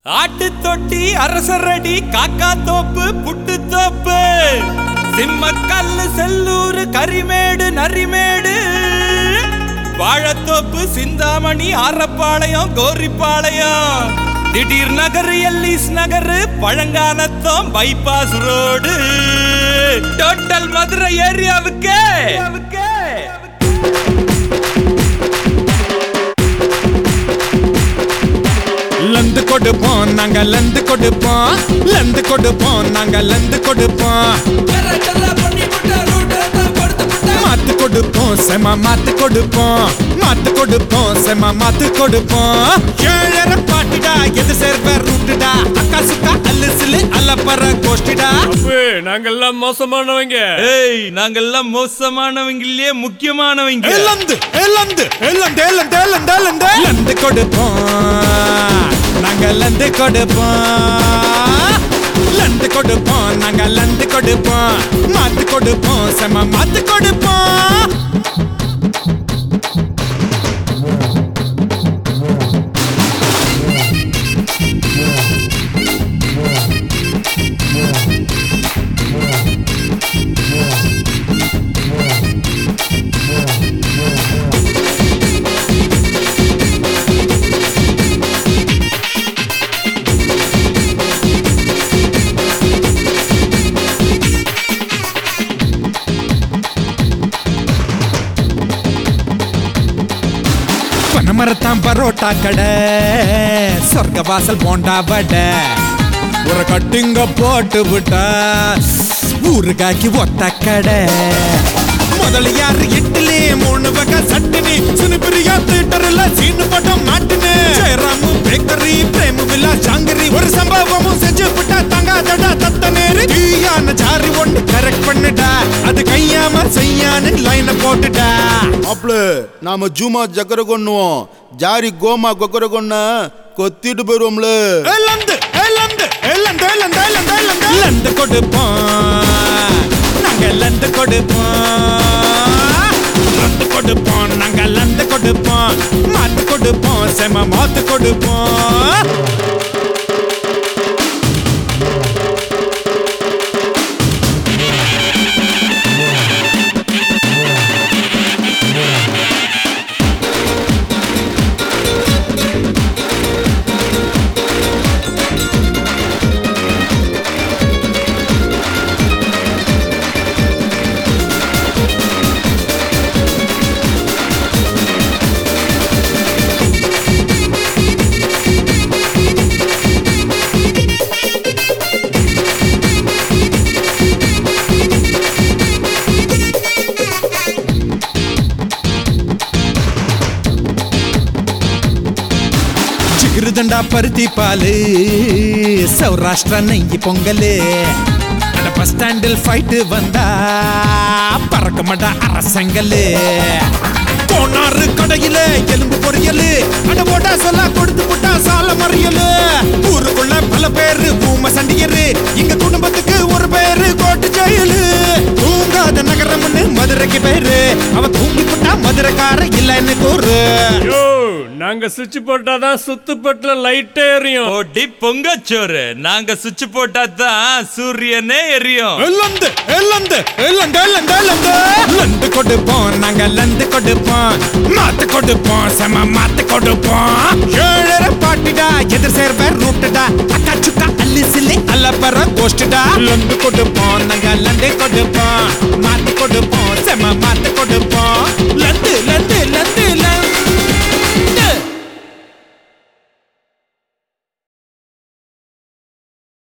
ஆட்டு தொட்டி அரசரடி காக்கா தோப்பு புட்டு தோப்பு சிம்மக்கல்லு Sellur Karimedu Narimedu Vazhathoppu Chintamani Arappalayam Goripalayam Thideer Nagar Ellis Nagar Palanganatham bypass road total Madurai ஏரியாவுக்கு லந்து கொடுப்போம் நாங்க லந்து கொடுப்போம் லந்து கொடுப்போம் நாங்க லந்து கொடுப்போம் மாத்து கொடுப்போம் செம மாத்து கொடுப்போம் மாத்து கொடுப்போம் செம மாத்து கொடுப்போம் ஏழரை பாட்டுடா எது சேர்வ ரூட்டுடா அக்கா சுக்கா அல்லுசிலு அல்லப்பற கோஷ்டிடா நாங்கெல்லாம் மோசமானவங்க. ஏய் நாங்கெல்லாம் மோசமானவங்களே முக்கியமானவங்க. லந்து லந்து லந்து லந்து லந்து லந்து லந்து கொடுப்போம் நாங்க லந்து கொடுப்போம் லந்து கொடுப்போம் நாங்க லந்து கொடுப்போம் மாத்து கொடுப்போம் செம மாத்து கொடுப்போம். பனமரத்தான் பரோட்டா கடை சொர்க்க வாசல் போண்டா வடை ஒரு கட்டிங்க போட்டு விட்டா ஊருகாக்கி ஒத்த கடை முதல்ல யாரு இட்லி மூணு வகை சட்டினி சுனிபிரியா தியேட்டர்ல சீனு படம் மாட்டினு ஜெயராமு பேக்கரி பிரேம வில்லா ஜாங்கிரி ஒரு சம்பவமும் செஞ்சு விட்டா தங்காதடா தத்த நேரு தீயான ஜாரி ஒண்ணு கரெக்ட் பண்ணுடா அது கையாம செய்யான்னு லைனை போட்டுடா. அப்ளு நாம ஜூமா ஜக்கர கொண்ணுவோம் ஜாரி கோமா கொக்கர கொன்ன கொத்திட்டு போயிருவோம்ல. லந்து லந்து லந்து லந்து லந்து லந்து லந்து கொடுப்போம் நாங்க லந்து கொடுப்போம் லந்து கொடுப்போம் நாங்க லந்து கொடுப்போம் மாத்து கொடுப்போம் செம மாத்து கொடுப்போம். சிகிருதண்டா பருத்தி பாலு சௌராஷ்டிரா நெய்யி பொங்கலு பஸ் ஸ்டாண்டில் ஃபைட்டு வந்தா பறக்க மாட்டா அரசங்கலு கோனாறு கடையில எலும்பு பொரியலு அட போட்டா சொல்ல கொடுத்து போட்டா சால மறியலு ஊருக்குள்ள பல பேரு பூம சண்டியரு இங்க குடும்பத்துக்கு ஒரு பேரு கோட்டு ஜெயலு தூங்காத நகரம்னு மதுரைக்கு பேரு அவ தூங்கி போட்டா மதுரைக்கார இல்லன்னு கூறு. நாங்க சுவிட்ச் போட்டாதான் சுத்துப்பட்டுல லைட் எரியும். ஓடி பொங்கச்சோறு நாங்க சுவிட்ச் போட்டா தான் சூரியனே எரியும். லந்து லந்து லந்து லந்து லந்து லந்து கொடுப்போம் நாங்க லந்து கொடுப்போம் மாத்து கொடுப்போம் செம மாத்து கொடுப்போம். ஏழரை பாட்டுடா எதிர் சேர்வ ரூட்டுடா அக்கா சுக்கா அல்லுசிலு அல்லப்பற கோஷ்டிடா லந்து கொடுப்போம் நாங்க லந்து கொடுப்போம் மாத்து கொடுப்போம் செம மாத்து